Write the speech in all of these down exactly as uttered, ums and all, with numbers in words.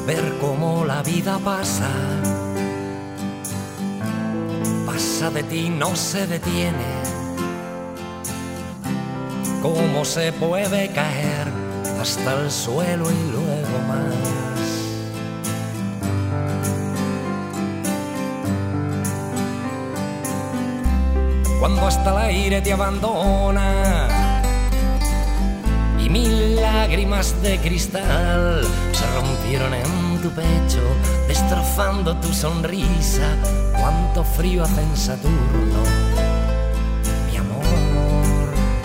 ver cómo la vida pasa, pasa de ti, no se detiene, cómo se puede caer hasta el suelo y luego más. Cuando hasta el aire te abandona y mil lágrimas de cristal se rompieron en tu pecho, destrozando tu sonrisa. Cuánto frío hace en Saturno, mi amor.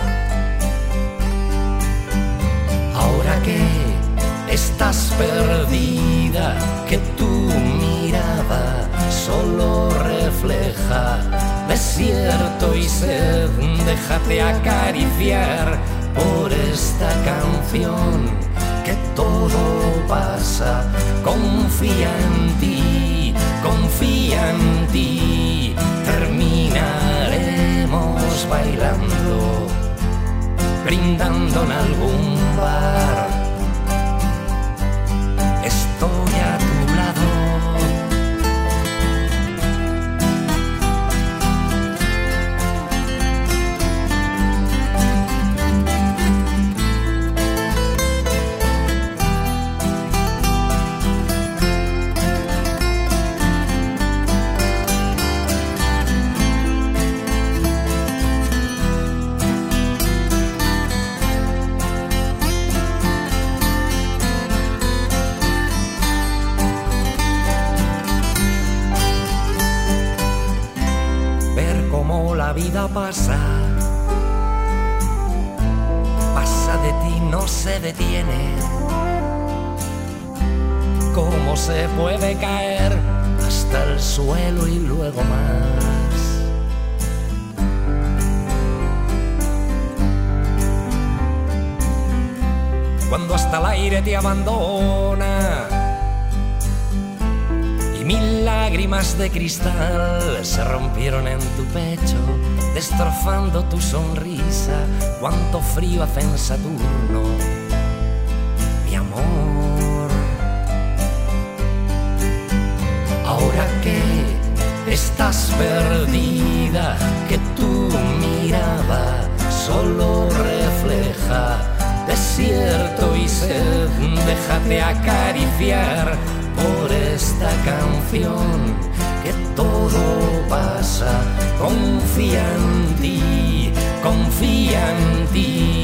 Ahora que estás perdida, que tu mirada solo refleja desierto y sed, déjate acariciar por esta canción, que todo pasa. Confía en ti, confía en ti, terminaremos bailando, brindando en algún bar. Estoy a tu lado. La vida pasa, pasa de ti, no se detiene, cómo se puede caer hasta el suelo y luego más. Cuando hasta el aire te abandona mil lágrimas de cristal se rompieron en tu pecho, destrozando tu sonrisa. Cuánto frío hace en Saturno, mi amor. Ahora que estás perdida, que tu mirada solo refleja desierto y sed, déjate acariciar por esta canción, que todo pasa. Confía en ti, confía en ti,